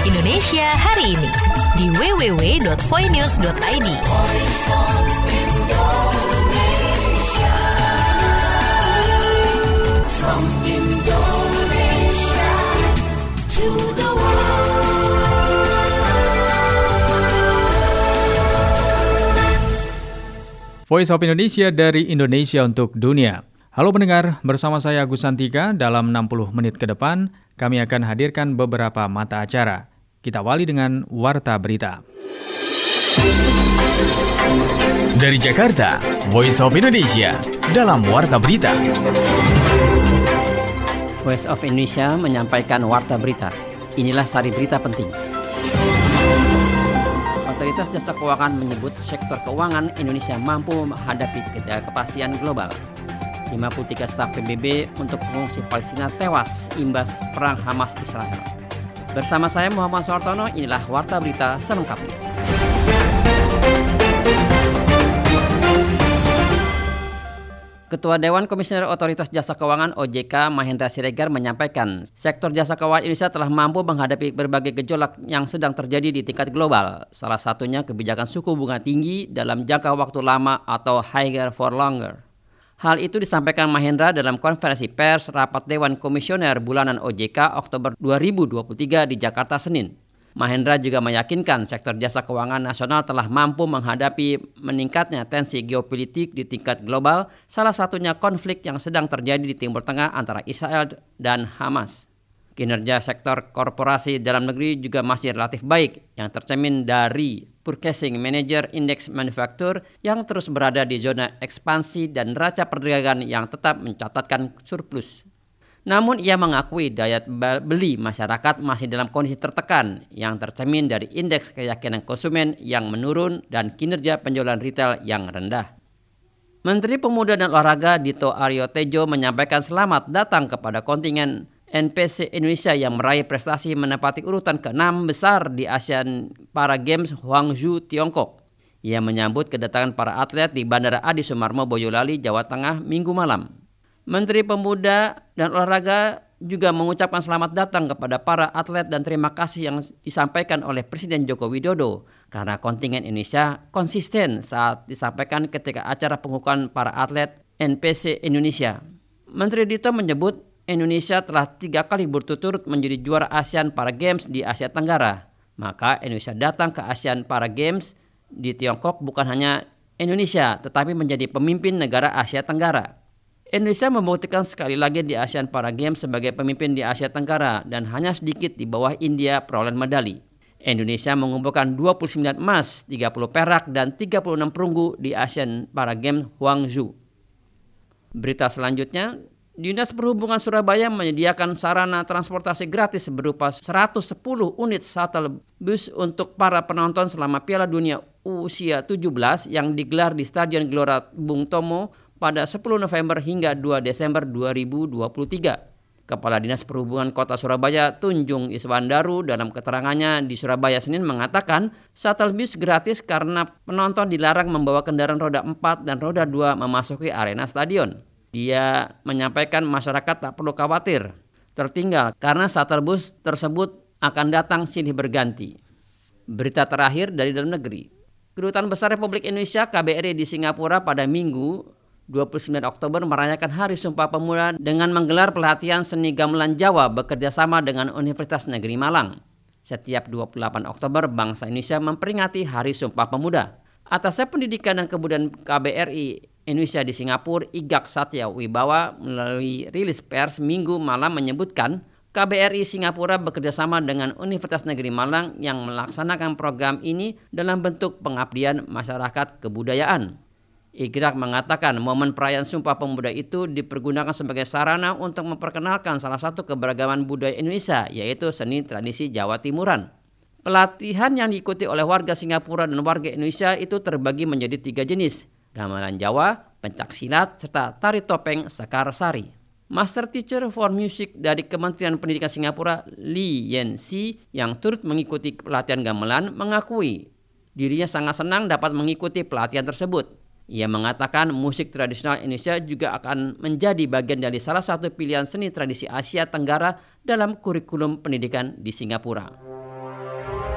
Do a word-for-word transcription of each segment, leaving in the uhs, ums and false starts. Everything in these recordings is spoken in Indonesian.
Indonesia hari ini di w w w dot voinews dot i d. From Indonesia to the Voice of Indonesia dari Indonesia untuk dunia. Halo pendengar, bersama saya Agus Santika. Dalam enam puluh menit ke depan, kami akan hadirkan beberapa mata acara. Kita awali dengan Warta Berita. Dari Jakarta, Voice of Indonesia dalam Warta Berita. Voice of Indonesia menyampaikan Warta Berita. Inilah sari berita penting. Otoritas Jasa Keuangan menyebut sektor keuangan Indonesia mampu menghadapi ketidakpastian global. lima puluh tiga staf P B B untuk pengungsi Palestina tewas imbas perang Hamas Israel. Bersama saya Muhammad Sortono, inilah Warta Berita selengkapnya. Ketua Dewan Komisioner Otoritas Jasa Keuangan O J K Mahendra Siregar menyampaikan, sektor jasa keuangan Indonesia telah mampu menghadapi berbagai gejolak yang sedang terjadi di tingkat global. Salah satunya kebijakan suku bunga tinggi dalam jangka waktu lama atau higher for longer. Hal itu disampaikan Mahendra dalam konferensi pers rapat Dewan Komisioner bulanan O J K Oktober dua ribu dua puluh tiga di Jakarta Senin. Mahendra juga meyakinkan sektor jasa keuangan nasional telah mampu menghadapi meningkatnya tensi geopolitik di tingkat global, salah satunya konflik yang sedang terjadi di Timur Tengah antara Israel dan Hamas. Kinerja sektor korporasi dalam negeri juga masih relatif baik, yang tercermin dari Purchasing Manager Index Manufacture yang terus berada di zona ekspansi dan neraca perdagangan yang tetap mencatatkan surplus. Namun ia mengakui daya beli masyarakat masih dalam kondisi tertekan yang tercermin dari indeks keyakinan konsumen yang menurun dan kinerja penjualan retail yang rendah. Menteri Pemuda dan Olahraga Dito Aryo Tejo menyampaikan selamat datang kepada kontingen N P C Indonesia yang meraih prestasi menempati urutan keenam besar di Asian Para Games Hangzhou, Tiongkok. Ia menyambut kedatangan para atlet di Bandara Adi Sumarmo Boyolali, Jawa Tengah, Minggu malam. Menteri Pemuda dan Olahraga juga mengucapkan selamat datang kepada para atlet dan terima kasih yang disampaikan oleh Presiden Joko Widodo karena kontingen Indonesia konsisten saat disampaikan ketika acara pengukuhan para atlet N P C Indonesia. Menteri Dito menyebut Indonesia telah tiga kali berturut-turut menjadi juara ASEAN Para Games di Asia Tenggara. Maka Indonesia datang ke ASEAN Para Games di Tiongkok bukan hanya Indonesia tetapi menjadi pemimpin negara Asia Tenggara. Indonesia membuktikan sekali lagi di ASEAN Para Games sebagai pemimpin di Asia Tenggara dan hanya sedikit di bawah India perolehan medali. Indonesia mengumpulkan dua puluh sembilan emas, tiga puluh perak, dan tiga puluh enam perunggu di ASEAN Para Games Hangzhou. Berita selanjutnya, Dinas Perhubungan Surabaya menyediakan sarana transportasi gratis berupa seratus sepuluh unit shuttle bus untuk para penonton selama Piala Dunia usia tujuh belas yang digelar di Stadion Gelora Bung Tomo pada sepuluh November hingga dua Desember dua ribu dua puluh tiga. Kepala Dinas Perhubungan Kota Surabaya Tunjung Iswandaru dalam keterangannya di Surabaya Senin mengatakan shuttle bus gratis karena penonton dilarang membawa kendaraan roda empat dan roda dua memasuki arena stadion. Dia menyampaikan masyarakat tak perlu khawatir tertinggal karena shuttle bus tersebut akan datang silih berganti. Berita terakhir dari dalam negeri. Kedutaan Besar Republik Indonesia K B R I di Singapura pada Minggu dua puluh sembilan Oktober merayakan Hari Sumpah Pemuda dengan menggelar pelatihan seni gamelan Jawa bekerja sama dengan Universitas Negeri Malang. Setiap dua puluh delapan Oktober bangsa Indonesia memperingati Hari Sumpah Pemuda. Atas Pendidikan dan Kebudayaan K B R I Indonesia di Singapura, Igak Satya Wibawa melalui rilis pers Minggu malam menyebutkan K B R I Singapura bekerjasama dengan Universitas Negeri Malang yang melaksanakan program ini dalam bentuk pengabdian masyarakat kebudayaan. Igrak mengatakan momen perayaan Sumpah Pemuda itu dipergunakan sebagai sarana untuk memperkenalkan salah satu keberagaman budaya Indonesia, yaitu seni tradisi Jawa Timuran. Pelatihan yang diikuti oleh warga Singapura dan warga Indonesia itu terbagi menjadi tiga jenis: gamelan Jawa, pencak silat, serta tari topeng Sekar Sari. Master Teacher for Music dari Kementerian Pendidikan Singapura, Lee Yen Si, yang turut mengikuti pelatihan gamelan, mengakui dirinya sangat senang dapat mengikuti pelatihan tersebut. Ia mengatakan musik tradisional Indonesia juga akan menjadi bagian dari salah satu pilihan seni tradisi Asia Tenggara dalam kurikulum pendidikan di Singapura.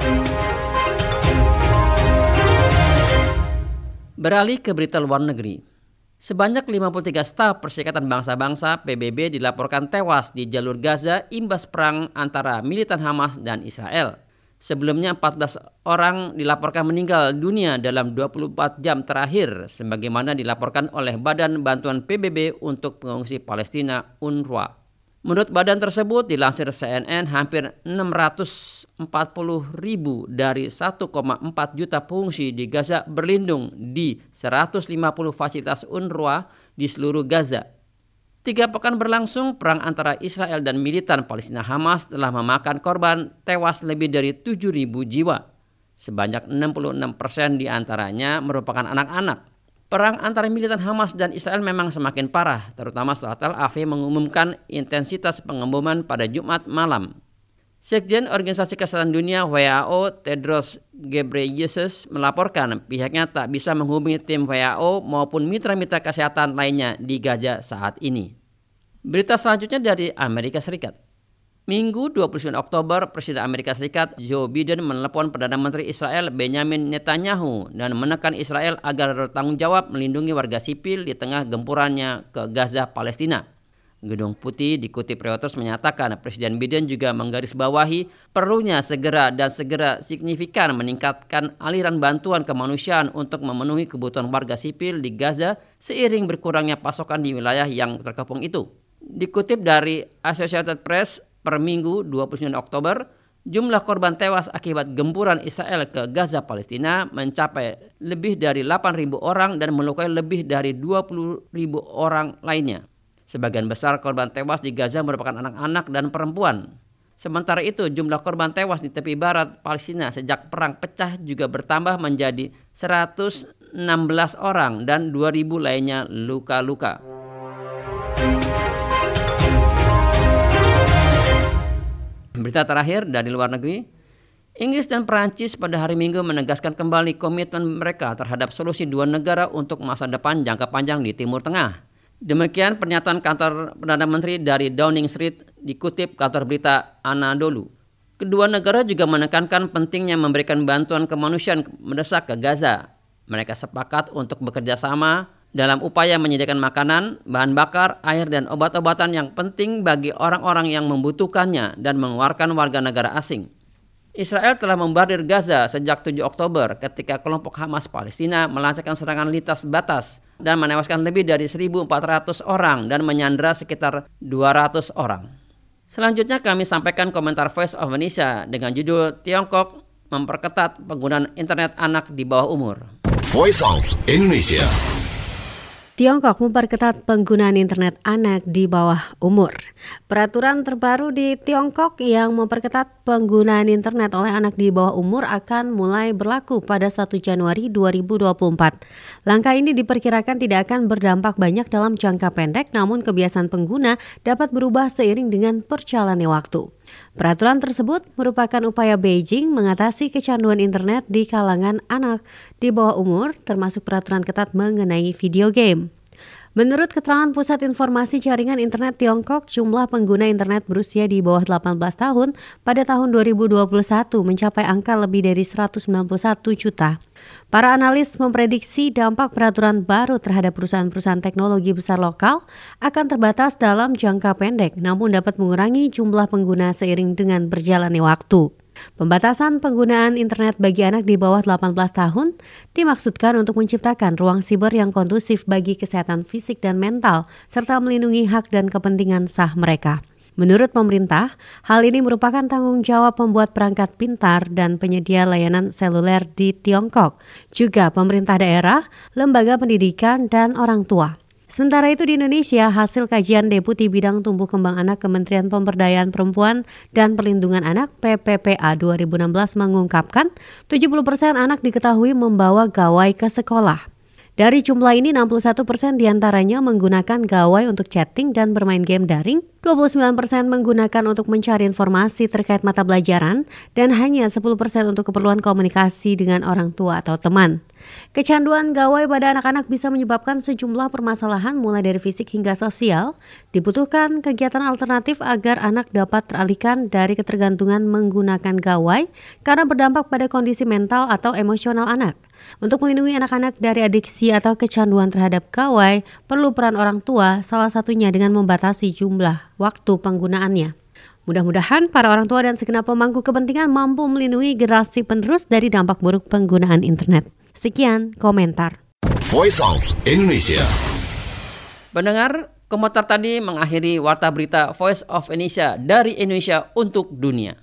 Beralih ke berita luar negeri. Sebanyak lima puluh tiga staf Perserikatan Bangsa-Bangsa P B B dilaporkan tewas di jalur Gaza imbas perang antara militan Hamas dan Israel. Sebelumnya empat belas orang dilaporkan meninggal dunia dalam dua puluh empat jam terakhir, sebagaimana dilaporkan oleh Badan Bantuan P B B untuk Pengungsi Palestina U N R W A. Menurut badan tersebut, dilansir C N N, hampir enam ratus empat puluh ribu dari satu koma empat juta pengungsi di Gaza berlindung di seratus lima puluh fasilitas U N R W A di seluruh Gaza. Tiga pekan berlangsung, perang antara Israel dan militan Palestina Hamas telah memakan korban tewas lebih dari tujuh ribu jiwa. Sebanyak enam puluh enam persen diantaranya merupakan anak-anak. Perang antara militan Hamas dan Israel memang semakin parah, terutama setelah Tel Aviv mengumumkan intensitas pengeboman pada Jumat malam. Sekjen Organisasi Kesehatan Dunia W H O Tedros Ghebreyesus melaporkan pihaknya tak bisa menghubungi tim W H O maupun mitra-mitra kesehatan lainnya di Gaza saat ini. Berita selanjutnya dari Amerika Serikat. Minggu dua puluh sembilan Oktober, Presiden Amerika Serikat Joe Biden menelepon Perdana Menteri Israel Benjamin Netanyahu dan menekan Israel agar bertanggung jawab melindungi warga sipil di tengah gempurannya ke Gaza, Palestina. Gedung Putih dikutip Reuters menyatakan Presiden Biden juga menggarisbawahi perlunya segera dan segera signifikan meningkatkan aliran bantuan kemanusiaan untuk memenuhi kebutuhan warga sipil di Gaza seiring berkurangnya pasokan di wilayah yang terkepung itu. Dikutip dari Associated Press, per Minggu dua puluh sembilan Oktober, jumlah korban tewas akibat gempuran Israel ke Gaza, Palestina mencapai lebih dari delapan ribu orang dan melukai lebih dari dua puluh ribu orang lainnya. Sebagian besar korban tewas di Gaza merupakan anak-anak dan perempuan. Sementara itu, jumlah korban tewas di tepi barat Palestina sejak perang pecah juga bertambah menjadi seratus enam belas orang dan dua ribu lainnya luka-luka. Berita terakhir dari luar negeri, Inggris dan Perancis pada hari Minggu menegaskan kembali komitmen mereka terhadap solusi dua negara untuk masa depan jangka panjang di Timur Tengah. Demikian pernyataan kantor Perdana Menteri dari Downing Street dikutip kantor berita Anadolu. Kedua negara juga menekankan pentingnya memberikan bantuan kemanusiaan mendesak ke Gaza. Mereka sepakat untuk bekerja sama dalam upaya menyediakan makanan, bahan bakar, air, dan obat-obatan yang penting bagi orang-orang yang membutuhkannya dan mengeluarkan warga negara asing. Israel telah membombardir Gaza sejak tujuh Oktober ketika kelompok Hamas Palestina melancarkan serangan lintas batas dan menewaskan lebih dari seribu empat ratus orang dan menyandera sekitar dua ratus orang. Selanjutnya kami sampaikan komentar Voice of Indonesia dengan judul Tiongkok memperketat penggunaan internet anak di bawah umur. Voice of Indonesia. Tiongkok memperketat penggunaan internet anak di bawah umur. Peraturan terbaru di Tiongkok yang memperketat penggunaan internet oleh anak di bawah umur akan mulai berlaku pada satu Januari dua ribu dua puluh empat. Langkah ini diperkirakan tidak akan berdampak banyak dalam jangka pendek, namun kebiasaan pengguna dapat berubah seiring dengan perjalannya waktu. Peraturan tersebut merupakan upaya Beijing mengatasi kecanduan internet di kalangan anak di bawah umur, termasuk peraturan ketat mengenai video game. Menurut keterangan Pusat Informasi Jaringan Internet Tiongkok, jumlah pengguna internet berusia di bawah delapan belas tahun pada tahun dua ribu dua puluh satu mencapai angka lebih dari seratus sembilan puluh satu juta. Para analis memprediksi dampak peraturan baru terhadap perusahaan-perusahaan teknologi besar lokal akan terbatas dalam jangka pendek, namun dapat mengurangi jumlah pengguna seiring dengan berjalannya waktu. Pembatasan penggunaan internet bagi anak di bawah delapan belas tahun dimaksudkan untuk menciptakan ruang siber yang kondusif bagi kesehatan fisik dan mental, serta melindungi hak dan kepentingan sah mereka. Menurut pemerintah, hal ini merupakan tanggung jawab pembuat perangkat pintar dan penyedia layanan seluler di Tiongkok, juga pemerintah daerah, lembaga pendidikan, dan orang tua. Sementara itu di Indonesia, hasil kajian Deputi Bidang Tumbuh Kembang Anak Kementerian Pemberdayaan Perempuan dan Perlindungan Anak P P P A dua ribu enam belas mengungkapkan tujuh puluh persen anak diketahui membawa gawai ke sekolah. Dari jumlah ini, enam puluh satu persen diantaranya menggunakan gawai untuk chatting dan bermain game daring, dua puluh sembilan persen menggunakan untuk mencari informasi terkait mata pelajaran, dan hanya sepuluh persen untuk keperluan komunikasi dengan orang tua atau teman. Kecanduan gawai pada anak-anak bisa menyebabkan sejumlah permasalahan mulai dari fisik hingga sosial. Dibutuhkan kegiatan alternatif agar anak dapat teralihkan dari ketergantungan menggunakan gawai karena berdampak pada kondisi mental atau emosional anak. Untuk melindungi anak-anak dari adiksi atau kecanduan terhadap gawai, perlu peran orang tua, salah satunya dengan membatasi jumlah waktu penggunaannya. Mudah-mudahan para orang tua dan segenap pemangku kepentingan mampu melindungi generasi penerus dari dampak buruk penggunaan internet. Sekian komentar. Voice of Indonesia. Pendengar, komentar tadi mengakhiri warta berita Voice of Indonesia dari Indonesia untuk dunia.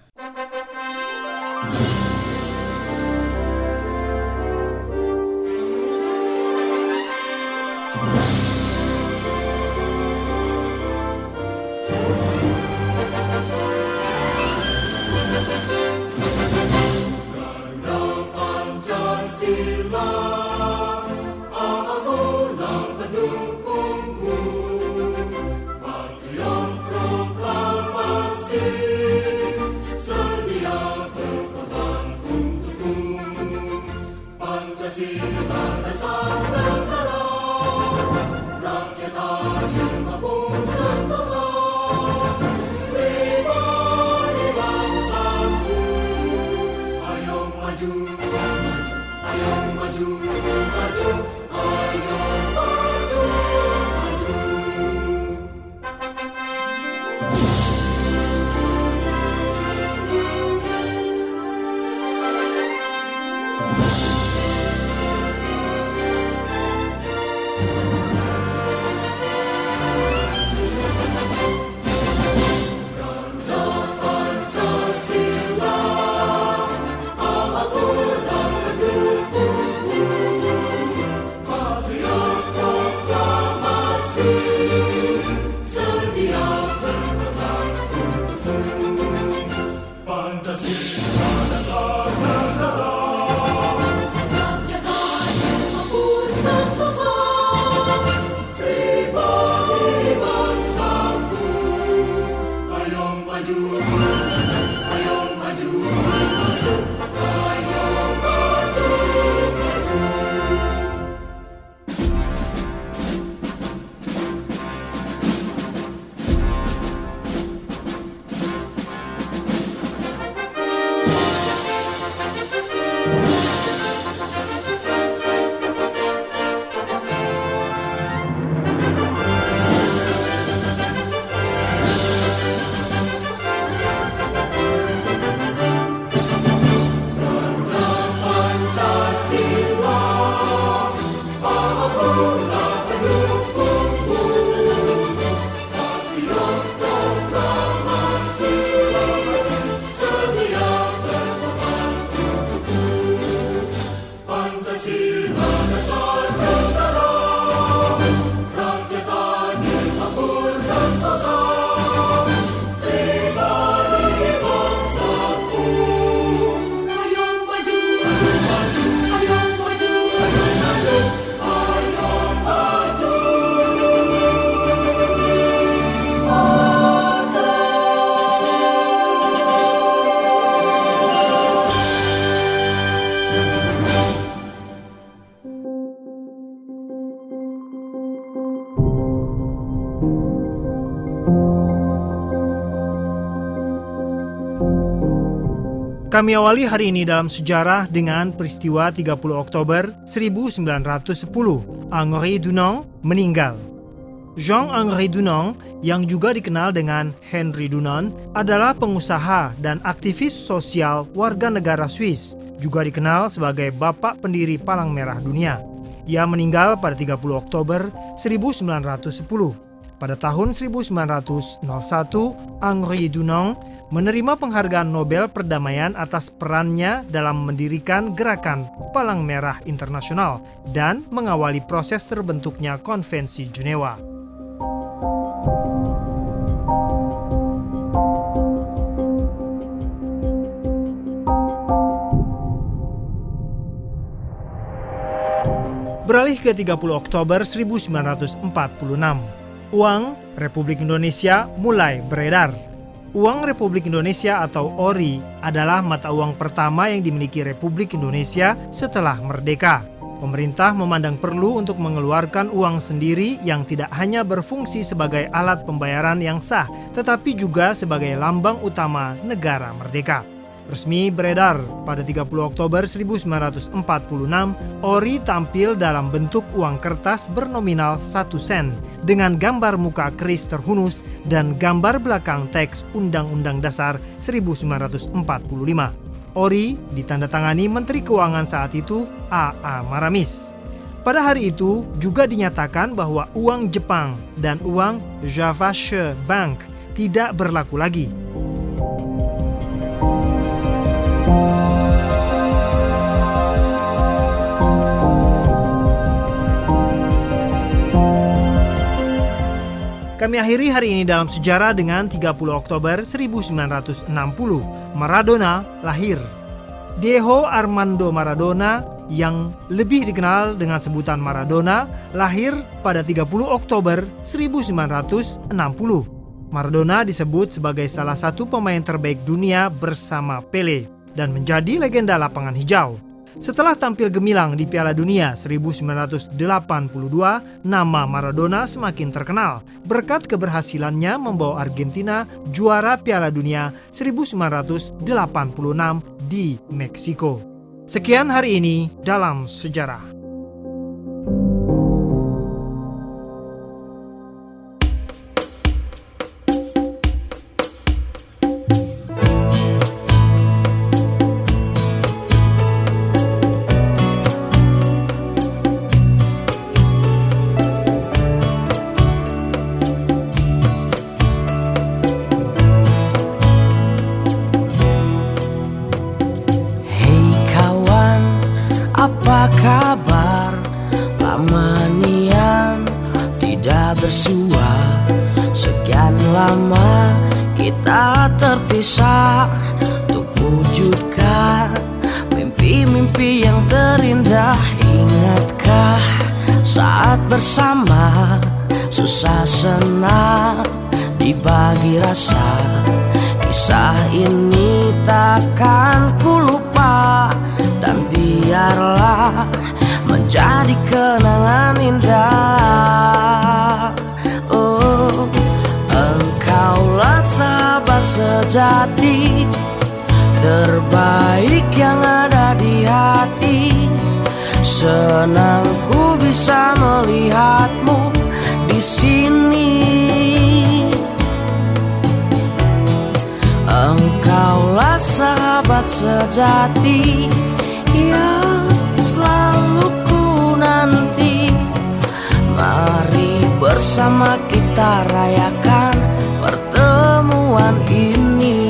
Kami awali hari ini dalam sejarah dengan peristiwa tiga puluh Oktober seribu sembilan ratus sepuluh. Henri Dunant meninggal. Jean-Henri Dunant, yang juga dikenal dengan Henry Dunant, adalah pengusaha dan aktivis sosial warga negara Swiss, juga dikenal sebagai Bapak Pendiri Palang Merah Dunia. Ia meninggal pada tiga puluh Oktober seribu sembilan ratus sepuluh. Pada tahun seribu sembilan ratus satu, Henri Dunant menerima penghargaan Nobel Perdamaian atas perannya dalam mendirikan gerakan Palang Merah Internasional dan mengawali proses terbentuknya Konvensi Jenewa. Beralih ke tiga puluh Oktober seribu sembilan ratus empat puluh enam, uang Republik Indonesia mulai beredar. Uang Republik Indonesia atau O R I adalah mata uang pertama yang dimiliki Republik Indonesia setelah merdeka. Pemerintah memandang perlu untuk mengeluarkan uang sendiri yang tidak hanya berfungsi sebagai alat pembayaran yang sah, tetapi juga sebagai lambang utama negara merdeka. Resmi beredar pada tiga puluh Oktober seribu sembilan ratus empat puluh enam, O R I tampil dalam bentuk uang kertas bernominal satu sen dengan gambar muka keris terhunus dan gambar belakang teks Undang-Undang Dasar seribu sembilan ratus empat puluh lima. O R I ditandatangani Menteri Keuangan saat itu A A Maramis. Pada hari itu juga dinyatakan bahwa uang Jepang dan uang Javasche Bank tidak berlaku lagi. Kami akhiri hari ini dalam sejarah dengan tiga puluh Oktober seribu sembilan ratus enam puluh. Maradona lahir. Diego Armando Maradona yang lebih dikenal dengan sebutan Maradona lahir pada tiga puluh Oktober seribu sembilan ratus enam puluh. Maradona disebut sebagai salah satu pemain terbaik dunia bersama Pele dan menjadi legenda lapangan hijau. Setelah tampil gemilang di Piala Dunia seribu sembilan ratus delapan puluh dua, nama Maradona semakin terkenal berkat keberhasilannya membawa Argentina juara Piala Dunia seribu sembilan ratus delapan puluh enam di Meksiko. Sekian hari ini dalam sejarah. Apa kabar? Lama nian tidak bersua. Sekian lama kita terpisah untuk wujudkan mimpi-mimpi yang terindah. Ingatkah saat bersama susah senang dibagi rasa. Kisah ini takkan ku lupa dan biarlah menjadi kenangan indah. Oh, engkaulah sahabat sejati terbaik yang ada di hati. Senang ku bisa melihatmu di sini. Engkaulah sahabat sejati yang selalu ku nanti. Mari bersama kita rayakan pertemuan ini.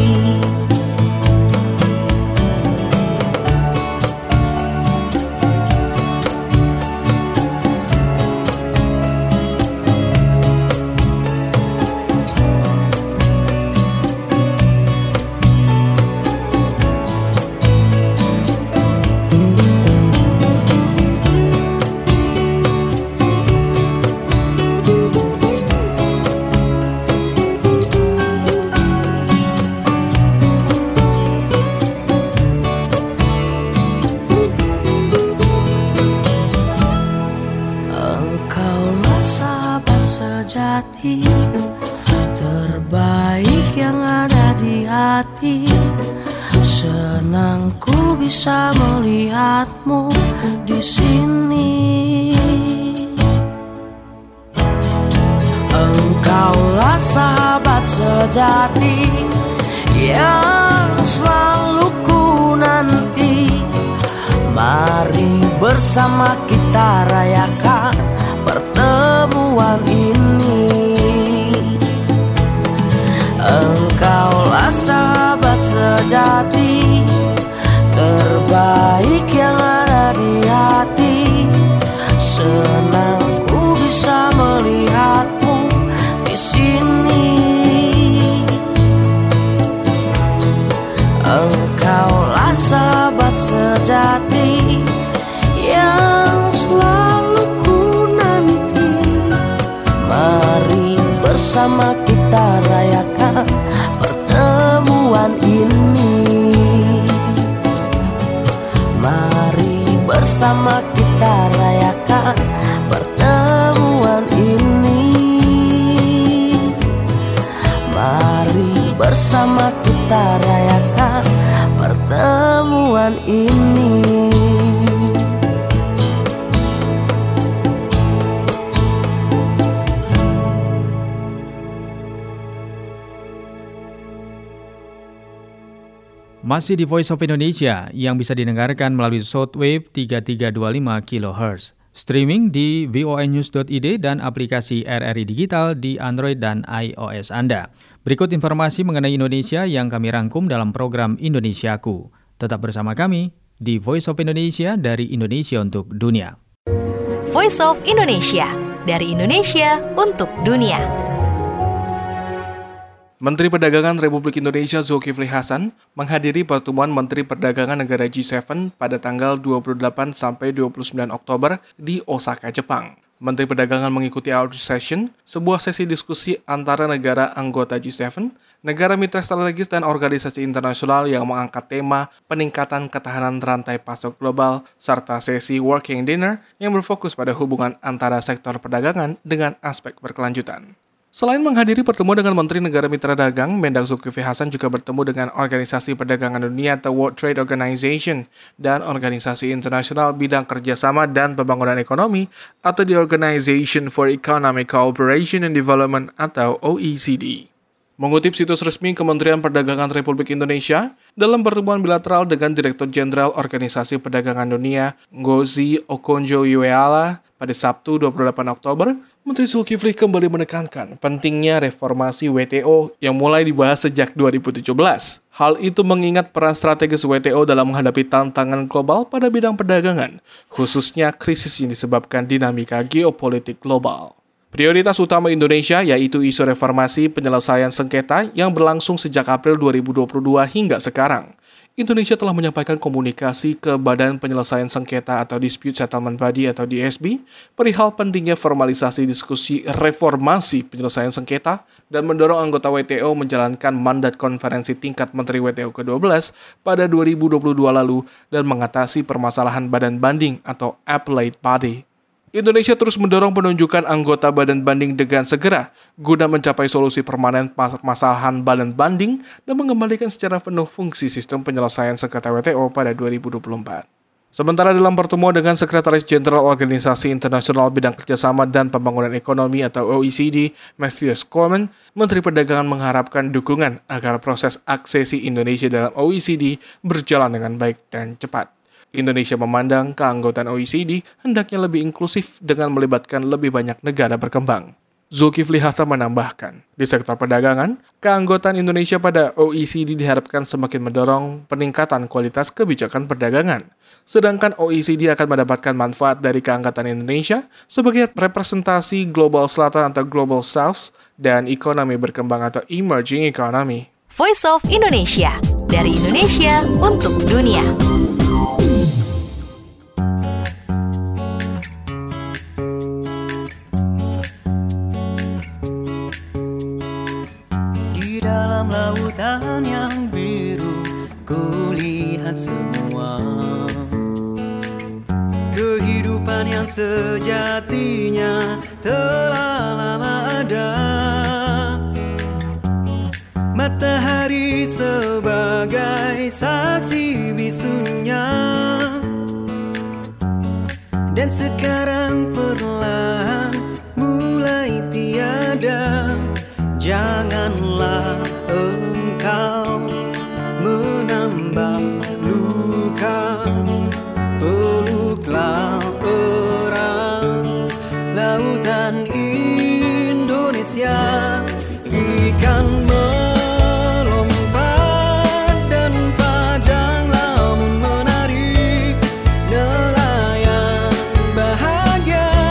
Sejati terbaik yang ada di hati. Senang ku bisa melihatmu di sini. Engkaulah sahabat sejati yang selalu ku nanti. Mari bersama kita rayakan pertemuan ini. Engkaulah sahabat sejati terbaik yang ada di hati. Senang ku bisa melihatmu di sini. Engkaulah sahabat sejati yang selalu bersama kita rayakan pertemuan ini. Mari bersama kita rayakan pertemuan ini. Mari bersama kita rayakan pertemuan ini. Masih di Voice of Indonesia yang bisa didengarkan melalui shortwave tiga tiga dua lima kilohertz. Streaming di voinews dot i d dan aplikasi R R I Digital di Android dan iOS Anda. Berikut informasi mengenai Indonesia yang kami rangkum dalam program Indonesiaku. Tetap bersama kami di Voice of Indonesia dari Indonesia untuk Dunia. Voice of Indonesia, dari Indonesia untuk dunia. Menteri Perdagangan Republik Indonesia Zulkifli Hasan menghadiri pertemuan Menteri Perdagangan negara G tujuh pada tanggal dua puluh delapan sampai dua puluh sembilan Oktober di Osaka, Jepang. Menteri Perdagangan mengikuti Outreach Session, sebuah sesi diskusi antara negara anggota G tujuh, negara mitra strategis dan organisasi internasional yang mengangkat tema peningkatan ketahanan rantai pasok global, serta sesi Working Dinner yang berfokus pada hubungan antara sektor perdagangan dengan aspek berkelanjutan. Selain menghadiri pertemuan dengan Menteri Negara Mitra Dagang, Mendak Zulkifli Hasan juga bertemu dengan Organisasi Perdagangan Dunia atau World Trade Organization dan Organisasi Internasional Bidang Kerjasama dan Pembangunan Ekonomi atau the Organization for Economic Cooperation and Development atau O E C D. Mengutip situs resmi Kementerian Perdagangan Republik Indonesia, dalam pertemuan bilateral dengan Direktur Jenderal Organisasi Perdagangan Dunia, Ngozi Okonjo-Iweala, pada Sabtu dua puluh delapan Oktober, Menteri Zulkifli kembali menekankan pentingnya reformasi W T O yang mulai dibahas sejak dua ribu tujuh belas. Hal itu mengingat peran strategis W T O dalam menghadapi tantangan global pada bidang perdagangan, khususnya krisis yang disebabkan dinamika geopolitik global. Prioritas utama Indonesia yaitu isu reformasi penyelesaian sengketa yang berlangsung sejak April dua ribu dua puluh dua hingga sekarang. Indonesia telah menyampaikan komunikasi ke Badan Penyelesaian Sengketa atau Dispute Settlement Body atau D S B perihal pentingnya formalisasi diskusi reformasi penyelesaian sengketa dan mendorong anggota W T O menjalankan mandat konferensi tingkat Menteri W T O ke dua belas pada dua ribu dua puluh dua lalu dan mengatasi permasalahan badan banding atau Appellate Body. Indonesia terus mendorong penunjukan anggota badan banding dengan segera guna mencapai solusi permanen permasalahan badan banding dan mengembalikan secara penuh fungsi sistem penyelesaian sengketa W T O pada dua ribu dua puluh empat. Sementara dalam pertemuan dengan Sekretaris Jenderal Organisasi Internasional Bidang Kerjasama dan Pembangunan Ekonomi atau O E C D, Mathias Cormann, Menteri Perdagangan mengharapkan dukungan agar proses aksesi Indonesia dalam O E C D berjalan dengan baik dan cepat. Indonesia memandang keanggotaan O E C D hendaknya lebih inklusif dengan melibatkan lebih banyak negara berkembang. Zulkifli Hasan menambahkan, di sektor perdagangan, keanggotaan Indonesia pada O E C D diharapkan semakin mendorong peningkatan kualitas kebijakan perdagangan. Sedangkan O E C D akan mendapatkan manfaat dari keanggotaan Indonesia sebagai representasi Global Selatan atau Global South dan ekonomi berkembang atau Emerging Economy. Voice of Indonesia, dari Indonesia untuk dunia. Lautan yang biru, kulihat semua kehidupan yang sejatinya telah lama ada. Matahari sebagai saksi bisunya, dan sekarang perlahan mulai tiada. Janganlah engkau menambah luka, peluklah erat lautan Indonesia. Ikan melompat dan padang lamun menari, nelayan bahagia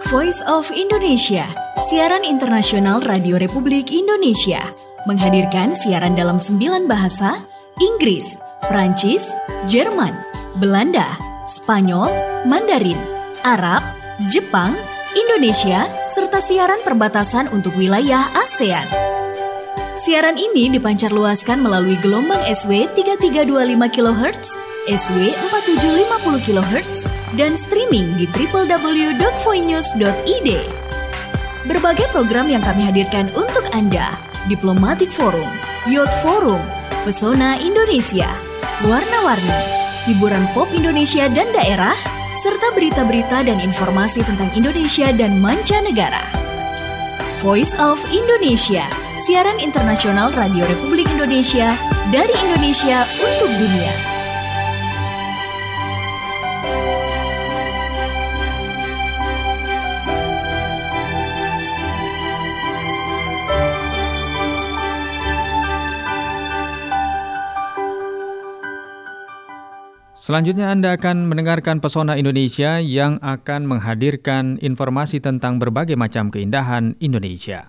Voice of Indonesia, siaran internasional Radio Republik Indonesia, menghadirkan siaran dalam sembilan bahasa, Inggris, Prancis, Jerman, Belanda, Spanyol, Mandarin, Arab, Jepang, Indonesia, serta siaran perbatasan untuk wilayah ASEAN. Siaran ini dipancarluaskan melalui gelombang S W tiga tiga dua lima kilohertz, S W empat tujuh lima nol kilohertz, dan streaming di w w w dot voinews dot i d. Berbagai program yang kami hadirkan untuk Anda: Diplomatic Forum, Youth Forum, Pesona Indonesia, Warna-Warni, hiburan pop Indonesia dan daerah, serta berita-berita dan informasi tentang Indonesia dan mancanegara. Voice of Indonesia, siaran internasional Radio Republik Indonesia dari Indonesia untuk dunia. Selanjutnya Anda akan mendengarkan Pesona Indonesia yang akan menghadirkan informasi tentang berbagai macam keindahan Indonesia.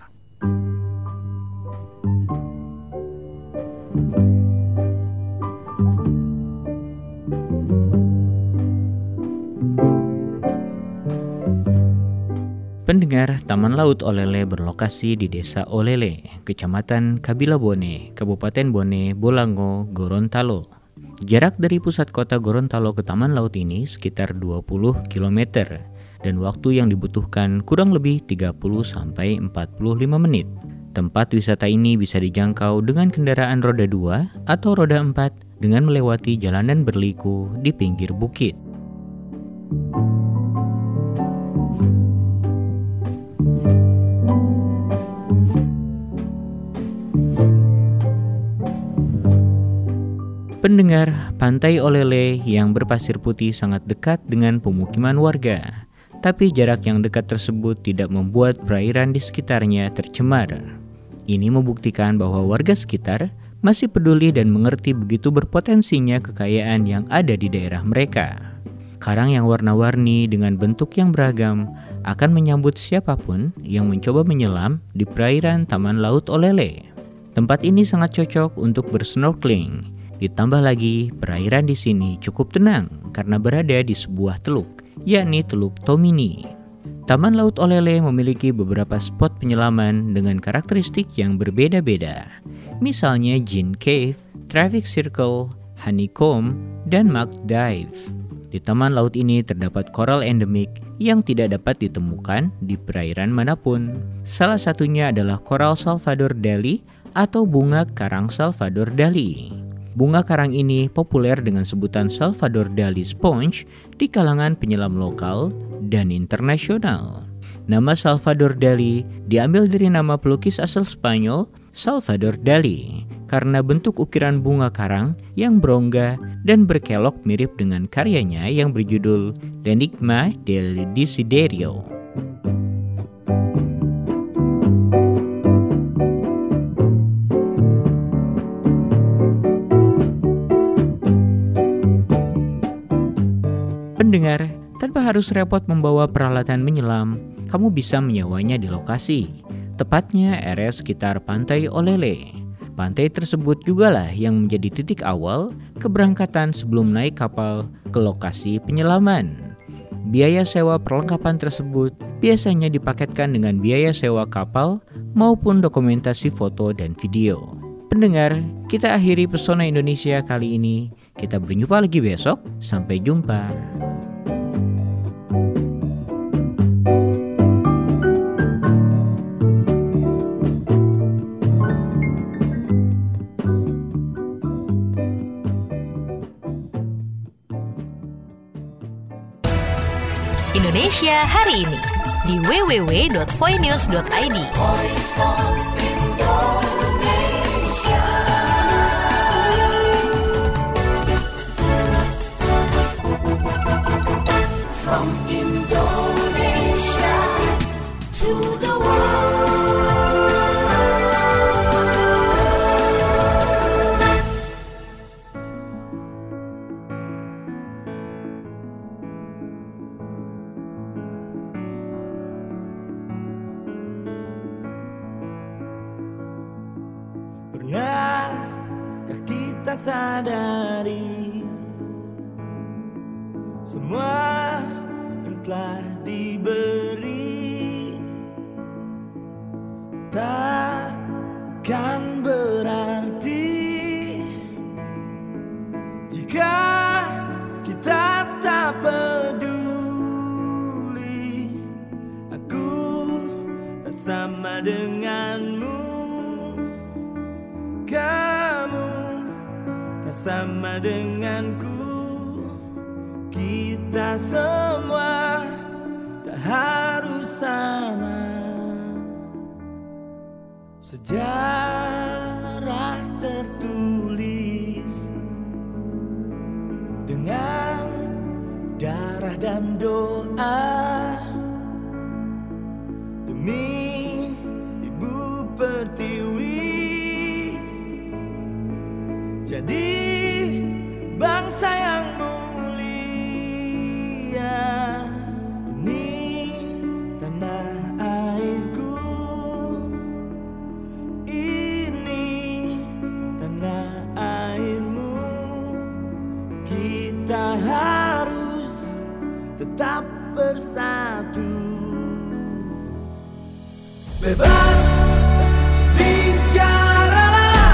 Pendengar, Taman Laut Olele berlokasi di Desa Olele, Kecamatan Kabila Bone, Kabupaten Bone, Bolango, Gorontalo. Jarak dari pusat kota Gorontalo ke Taman Laut ini sekitar dua puluh kilometer dan waktu yang dibutuhkan kurang lebih tiga puluh sampai empat puluh lima menit. Tempat wisata ini bisa dijangkau dengan kendaraan roda dua atau roda empat dengan melewati jalanan berliku di pinggir bukit. Pendengar, Pantai Olele yang berpasir putih sangat dekat dengan pemukiman warga. Tapi jarak yang dekat tersebut tidak membuat perairan di sekitarnya tercemar. Ini membuktikan bahwa warga sekitar masih peduli dan mengerti begitu berpotensinya kekayaan yang ada di daerah mereka. Karang yang warna-warni dengan bentuk yang beragam akan menyambut siapapun yang mencoba menyelam di perairan Taman Laut Olele. Tempat ini sangat cocok untuk bersnorkeling. Ditambah lagi, perairan di sini cukup tenang karena berada di sebuah teluk, yakni Teluk Tomini. Taman Laut Olele memiliki beberapa spot penyelaman dengan karakteristik yang berbeda-beda. Misalnya Gin Cave, Traffic Circle, Honeycomb, dan Mud Dive. Di taman laut ini terdapat koral endemik yang tidak dapat ditemukan di perairan manapun. Salah satunya adalah koral Salvador Dali atau bunga karang Salvador Dali. Bunga karang ini populer dengan sebutan Salvador Dali Sponge di kalangan penyelam lokal dan internasional. Nama Salvador Dali diambil dari nama pelukis asal Spanyol Salvador Dali karena bentuk ukiran bunga karang yang berongga dan berkelok mirip dengan karyanya yang berjudul L'Enigma del Desiderio. Pendengar, tanpa harus repot membawa peralatan menyelam, kamu bisa menyewanya di lokasi, tepatnya area sekitar Pantai Olele. Pantai tersebut jugalah yang menjadi titik awal keberangkatan sebelum naik kapal ke lokasi penyelaman. Biaya sewa perlengkapan tersebut biasanya dipaketkan dengan biaya sewa kapal maupun dokumentasi foto dan video. Pendengar, kita akhiri Pesona Indonesia kali ini. Kita berjumpa lagi besok. Sampai jumpa. Indonesia hari ini di w w w dot voinews dot i d. From Indonesia to the world. sadari semua yang telah diberi takkan berarti jika kita tak peduli. Aku tak sama denganmu, kamu tak sama denganku. Kita semua tak harus sama. Sejarah tertulis dengan darah dan doa demi Ibu Pertiwi. Jadi bangsa yang mulia, ini tanah airku, ini tanah airmu. Kita harus tetap bersatu, bebas bicaralah,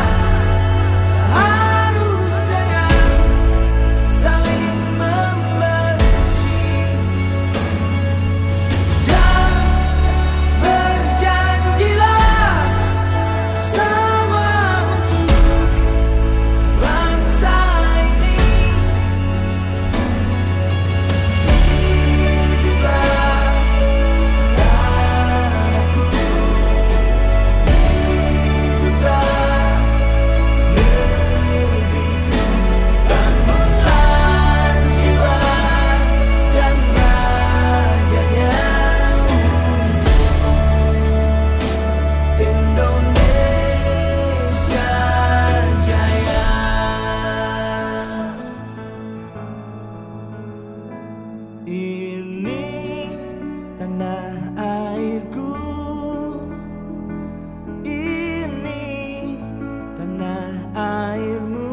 harus dengan saling membenci dan berjanjilah semua untuk bangsa ini. Hiduplah tanahku, hiduplah negeriku. Bangunlah jiwa dan raganya untuk Indonesia Jaya. Ini tanah airku, ini tanah airmu.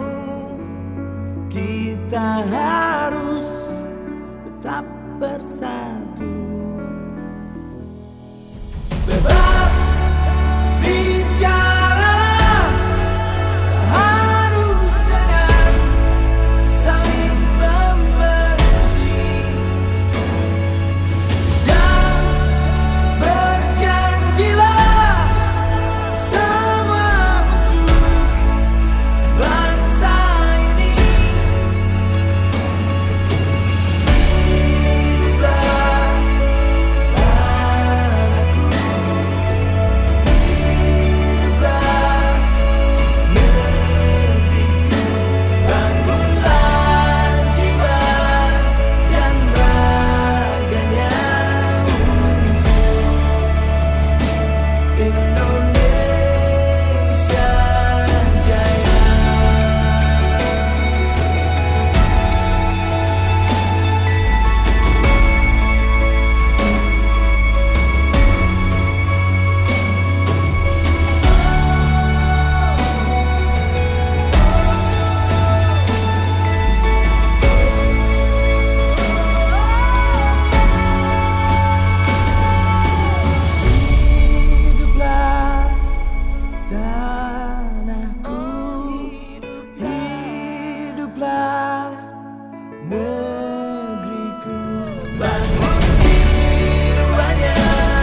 Kita harus tetap bersatu, bebas bicaralah, harus dengan saling membenci dan berjanjilah semua untuk bangsa ini. Hiduplah tanahku, hiduplah negeriku. Bangunlah jiwa dan raganya untuk Indonesia Jaya. Hiduplah tanahku, hiduplah negeriku. Bangun jiwanya,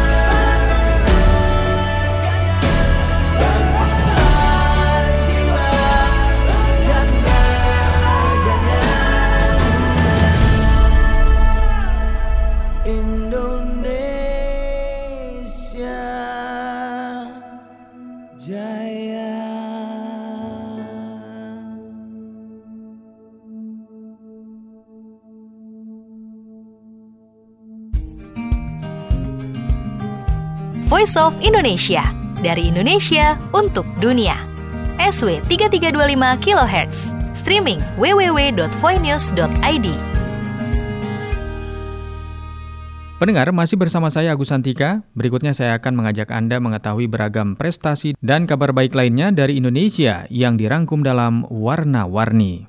bangunlah jiwa dan raganya. Indonesia Jaya. Voice of Indonesia, dari Indonesia untuk dunia. S W tiga tiga dua lima kilohertz, streaming w w w dot voinews dot i d. Pendengar, masih bersama saya Agus Santika. Berikutnya saya akan mengajak Anda mengetahui beragam prestasi dan kabar baik lainnya dari Indonesia yang dirangkum dalam Warna-Warni.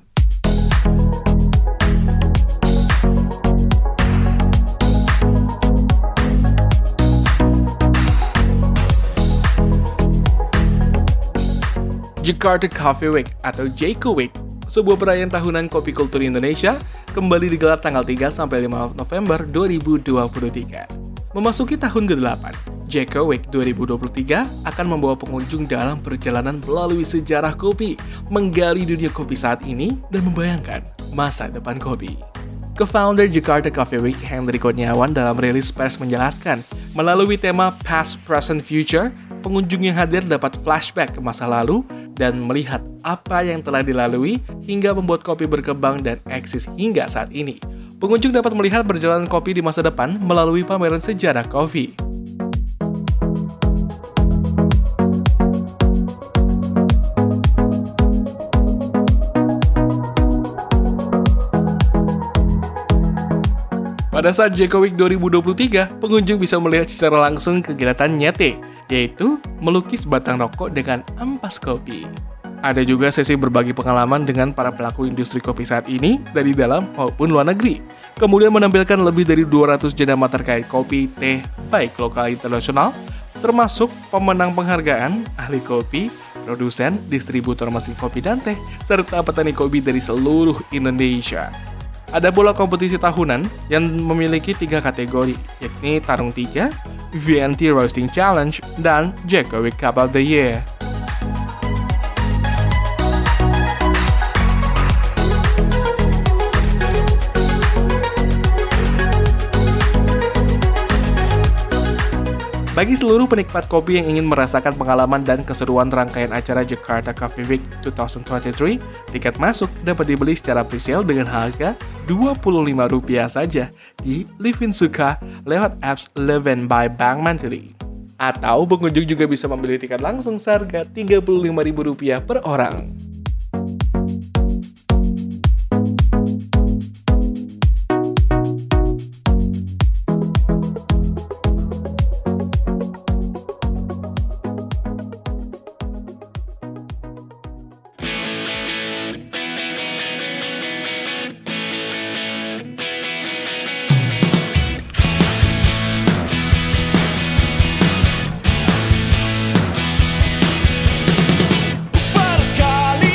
Jakarta Coffee Week atau Jeko Week, sebuah perayaan tahunan kopi kultur Indonesia, kembali digelar tanggal tiga sampai lima November dua ribu dua puluh tiga. Memasuki tahun kedelapan, Jeko Week dua ribu dua puluh tiga akan membawa pengunjung dalam perjalanan melalui sejarah kopi, menggali dunia kopi saat ini, dan membayangkan masa depan kopi. Co-founder Jakarta Coffee Week, Henry Kurniawan, dalam rilis pers menjelaskan, melalui tema Past, Present, Future, pengunjung yang hadir dapat flashback ke masa lalu dan melihat apa yang telah dilalui hingga membuat kopi berkembang dan eksis hingga saat ini. Pengunjung dapat melihat perjalanan kopi di masa depan melalui pameran sejarah kopi. Pada saat Jeko Week dua ribu dua puluh tiga, pengunjung bisa melihat secara langsung kegiatan nyete, yaitu melukis batang rokok dengan ampas kopi. Ada juga sesi berbagi pengalaman dengan para pelaku industri kopi saat ini dari dalam maupun luar negeri. Kemudian menampilkan lebih dari dua ratus jenama terkait kopi, teh, baik lokal internasional, termasuk pemenang penghargaan, ahli kopi, produsen, distributor mesin kopi dan teh, serta petani kopi dari seluruh Indonesia. Ada pula kompetisi tahunan yang memiliki tiga kategori, yakni Tarung tiga, V N T Roasting Challenge, dan Jeko Week Cup of the Year. Bagi seluruh penikmat kopi yang ingin merasakan pengalaman dan keseruan rangkaian acara Jakarta Coffee Week dua ribu dua puluh tiga, tiket masuk dapat dibeli secara presale dengan harga dua puluh lima rupiah saja di Livin Suka lewat apps Livin by Bank Mandiri. Atau pengunjung juga bisa membeli tiket langsung seharga tiga puluh lima ribu rupiah per orang. Berkali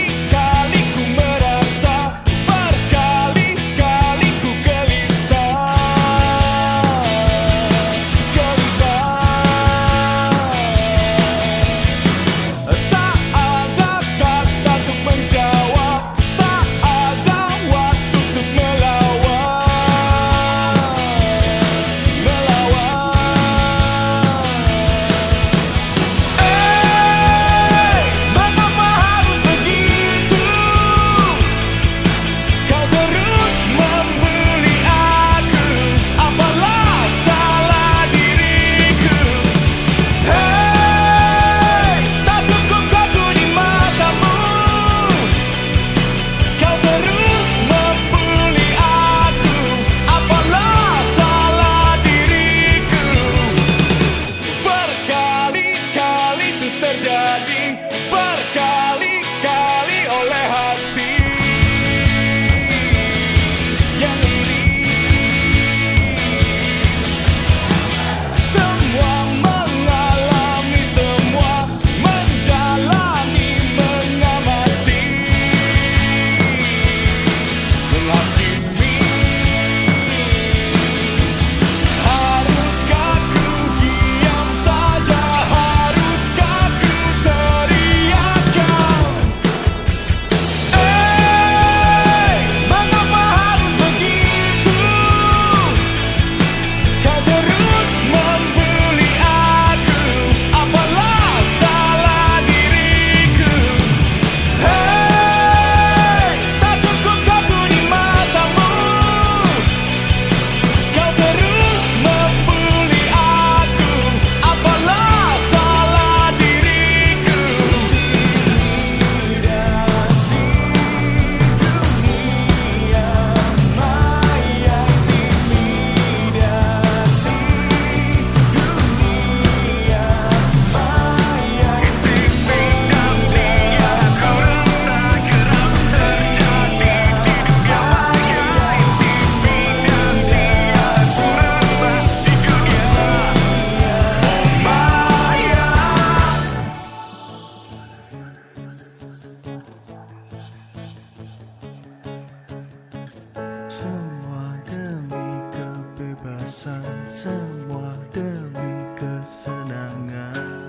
rasa semua demi kesenangan.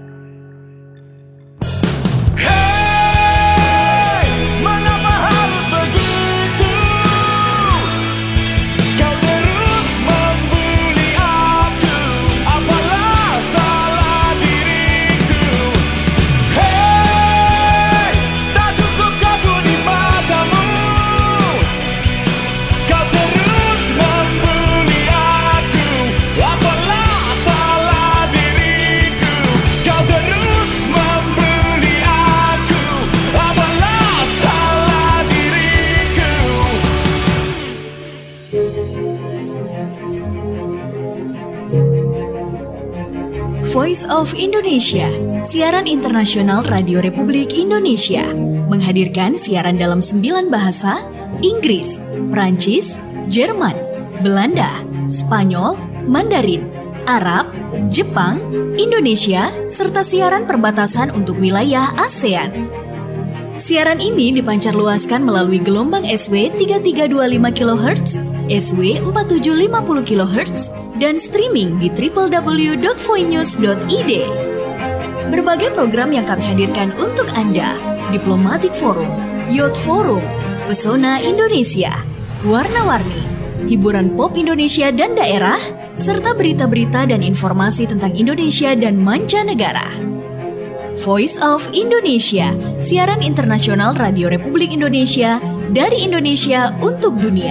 Hey, mengapa harus begitu? Kau terus membuli aku, apalah salah diriku? Hey, tak cukup aku di matamu. Kau terus membuli aku, apalah salah diriku? Kau terus membuli aku, apalah salah diriku? Voice of Indonesia, siaran internasional Radio Republik Indonesia, menghadirkan siaran dalam sembilan bahasa: Inggris, Prancis, Jerman, Belanda, Spanyol, Mandarin, Arab, Jepang, Indonesia, serta siaran perbatasan untuk wilayah ASEAN. Siaran ini dipancarluaskan melalui gelombang S W tiga tiga dua lima kilohertz, S W empat tujuh lima nol kilohertz, dan streaming di w w w dot voinews dot i d. Berbagai program yang kami hadirkan untuk Anda: Diplomatic Forum, Youth Forum, Pesona Indonesia, Warna-Warni, hiburan pop Indonesia dan daerah, serta berita-berita dan informasi tentang Indonesia dan mancanegara. Voice of Indonesia, siaran internasional Radio Republik Indonesia dari Indonesia untuk dunia.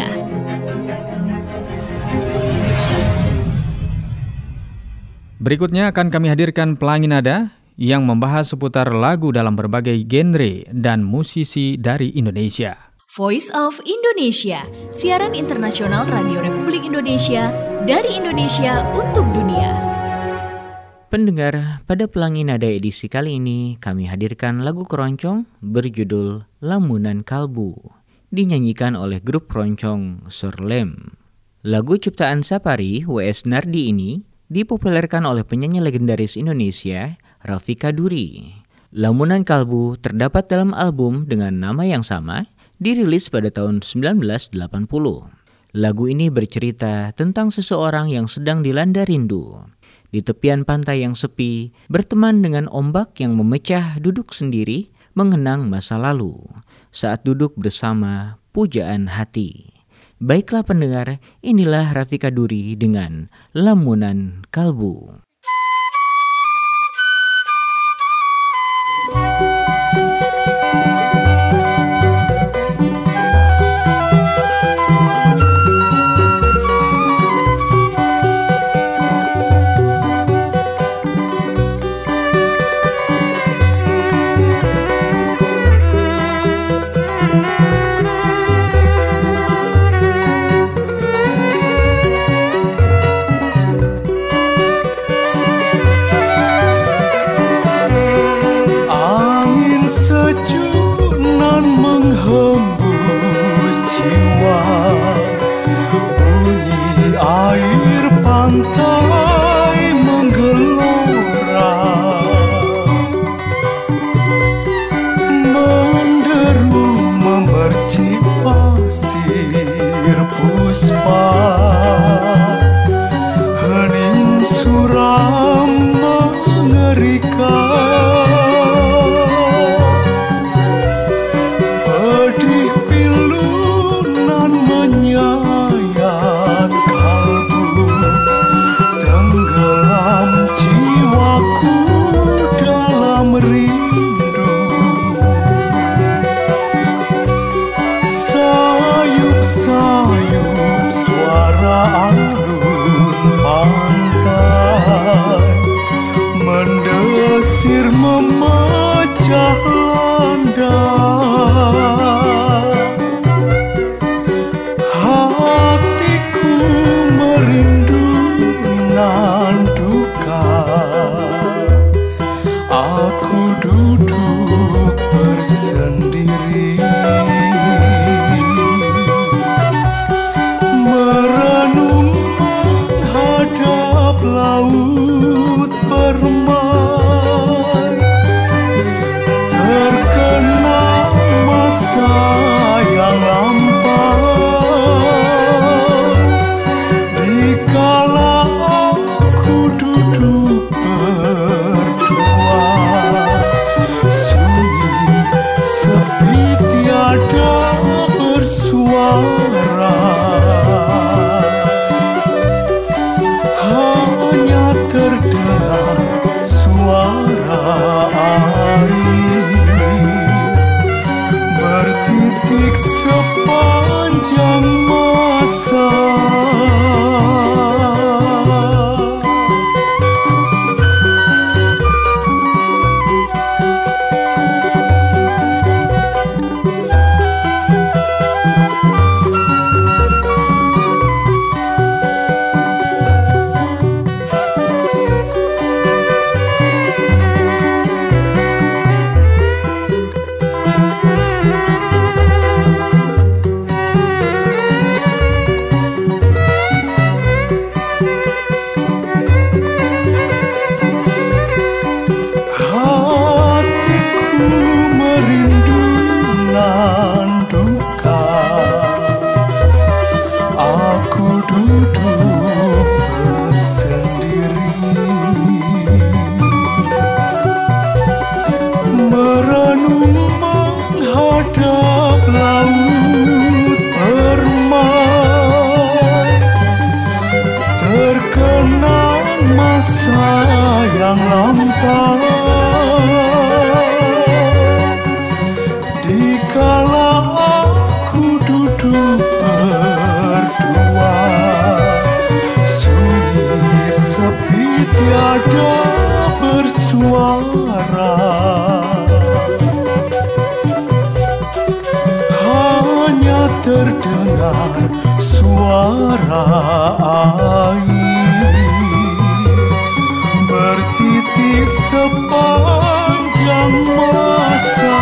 Berikutnya akan kami hadirkan Pelangi Nada yang membahas seputar lagu dalam berbagai genre dan musisi dari Indonesia. Voice of Indonesia, siaran internasional Radio Republik Indonesia dari Indonesia untuk dunia. Pendengar, pada Pelangi Nada edisi kali ini kami hadirkan lagu keroncong berjudul Lamunan Kalbu, dinyanyikan oleh grup keroncong Sorlem. Lagu ciptaan Sapari W S Nardi ini dipopulerkan oleh penyanyi legendaris Indonesia Raffika Duri. Lamunan Kalbu terdapat dalam album dengan nama yang sama, dirilis pada tahun sembilan belas delapan puluh. Lagu ini bercerita tentang seseorang yang sedang dilanda rindu. Di tepian pantai yang sepi, berteman dengan ombak yang memecah, duduk sendiri, mengenang masa lalu. Saat duduk bersama, pujaan hati. Baiklah pendengar, inilah Raffika Duri dengan Lamunan Kalbu. masa yang lampau, dikala aku duduk berdua, sunyi sepi tiada bersuara, hanya terdengar suara air bertitis sepanjang masa.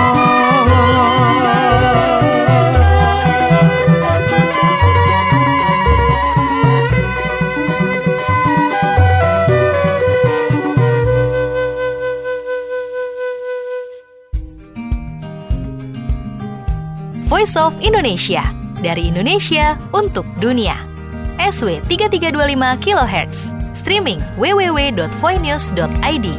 Voice of Indonesia, dari Indonesia untuk dunia. S W tiga tiga dua lima kilohertz, streaming w w w dot voinews dot i d.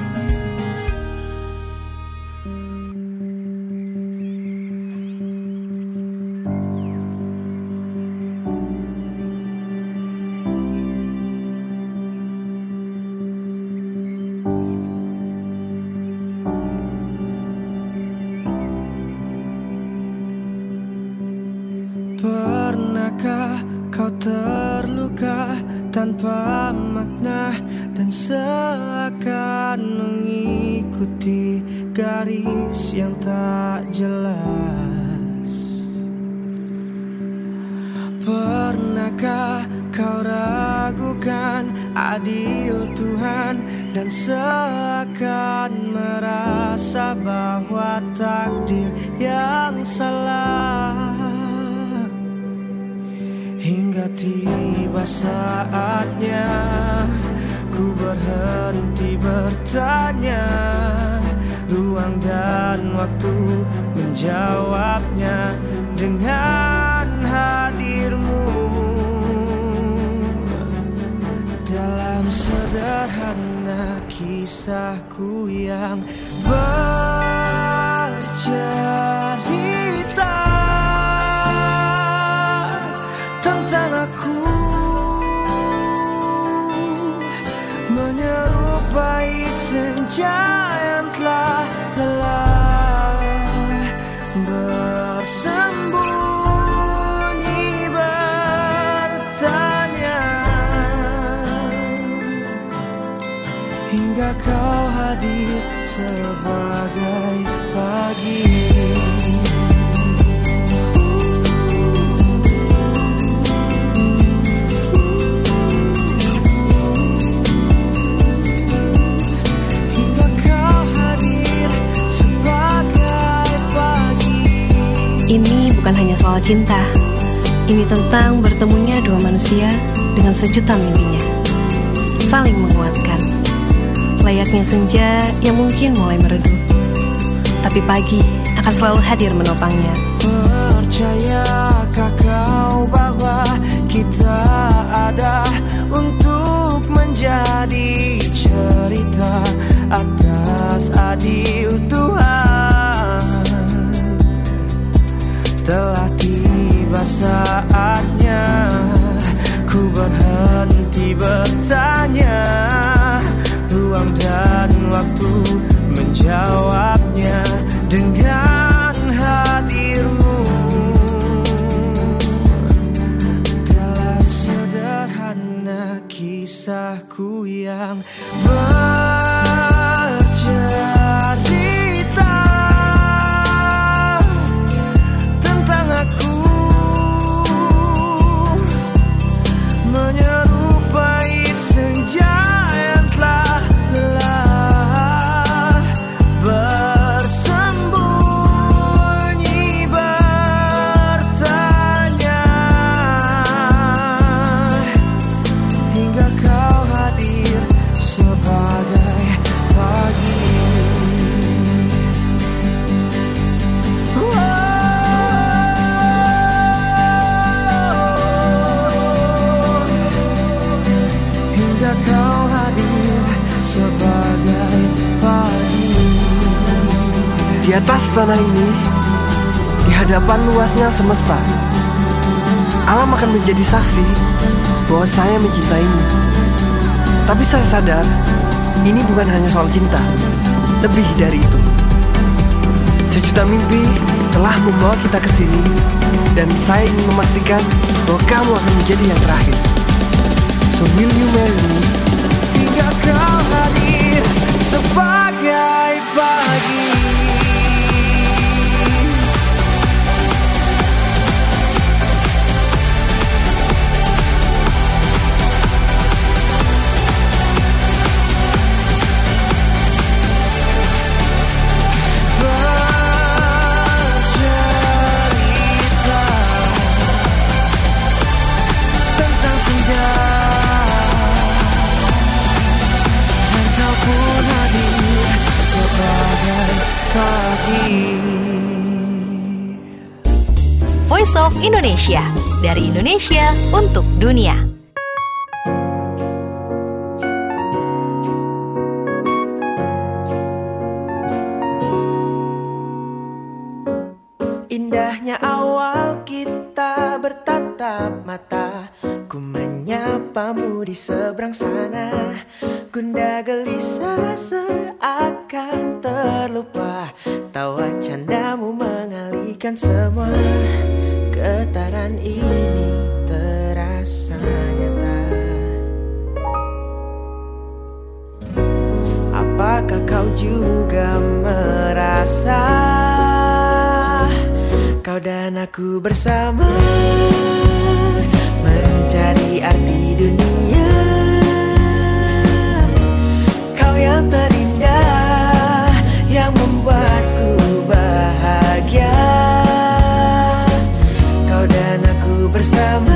Pernahkah kau terluka tanpa makna dan seakan mengikuti garis yang tak jelas? Pernahkah kau ragukan adil Tuhan dan seakan merasa bahwa takdir yang salah? Hingga tiba saatnya ku berhenti bertanya, ruang dan waktu menjawabnya dengan hadirmu. Dalam sederhana kisahku yang bercerita tentang aku, menyerupai senja yang telah lelah, bersembunyi bertanya, hingga kau hadir sebagai pagi. Ini bukan hanya soal cinta. Ini tentang bertemunya dua manusia dengan sejuta mimpinya, saling menguatkan. Layaknya senja yang mungkin mulai meredup, tapi pagi akan selalu hadir menopangnya. Percayakah kau bahwa kita ada untuk menjadi cerita atas adil Tuhan? Telah tiba saatnya ku berhenti bertanya, ruang dan waktu menjawabnya dengan hadirmu. Dalam sederhana kisahku yang bercerita tentang aku, menyerupai senja yang telah lelah, bersembunyi bertanya, hingga kau hadir sebagai pagi. Kau hadir sebagai pagi. Di atas tanah ini, di hadapan luasnya semesta, alam akan menjadi saksi bahwa saya mencintaimu. Tapi saya sadar, ini bukan hanya soal cinta, lebih dari itu. Sejuta mimpi telah membawa kita ke sini, dan saya ingin memastikan bahwa kamu akan menjadi yang terakhir. So will you marry me? Hingga kau hadir sebagai pagi. Voice of Indonesia, dari Indonesia untuk dunia. Indahnya awal kita bertatap mata, ku menyapamu di seberang sana. Gundah gelisah seakan terlupa, tawa candamu mengalihkan semua. Getaran ini terasa nyata. Apakah kau juga merasa kau dan aku bersama mencari arti dunia? Kau yang terindah, yang membuatku bahagia. Kau dan aku bersama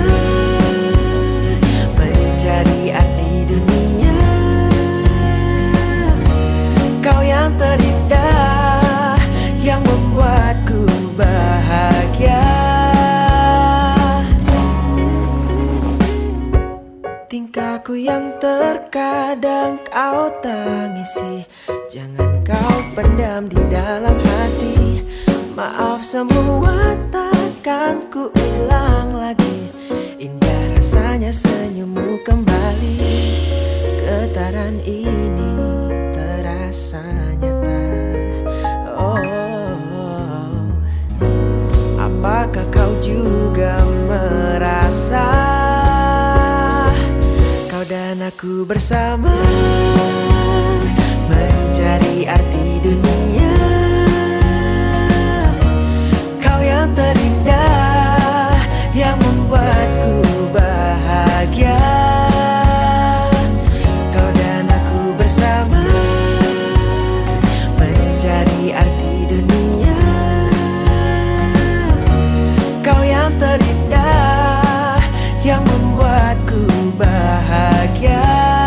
mencari arti dunia. Kau yang terindah, yang membuatku bahagia. Tingkahku yang terkadang kau tangisi, jangan kau pendam di dalam hati. Maaf semua takkan ku ulang lagi. Indah rasanya senyummu kembali. Getaran ini terasa nyata. Oh, apakah kau juga merasa kau dan aku bersama mencari arti dunia? Kau yang terindah, yang membuatku bahagia. Kau dan aku bersama mencari arti dunia. Kau yang terindah, yang membuatku bahagia.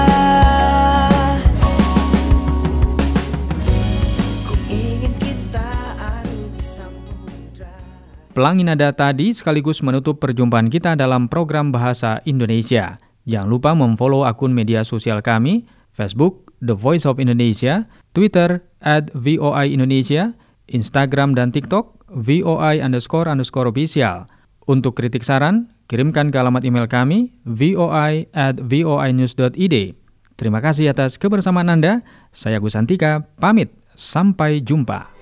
Pelangi nada tadi sekaligus menutup perjumpaan kita dalam program Bahasa Indonesia. Jangan lupa memfollow akun media sosial kami, Facebook, The Voice of Indonesia, Twitter, at V O I Indonesia, Instagram dan TikTok, V O I underscore underscore official. Untuk kritik saran, kirimkan ke alamat email kami, voi at voinews dot i d. Terima kasih atas kebersamaan Anda. Saya Gus Santika, pamit. Sampai jumpa.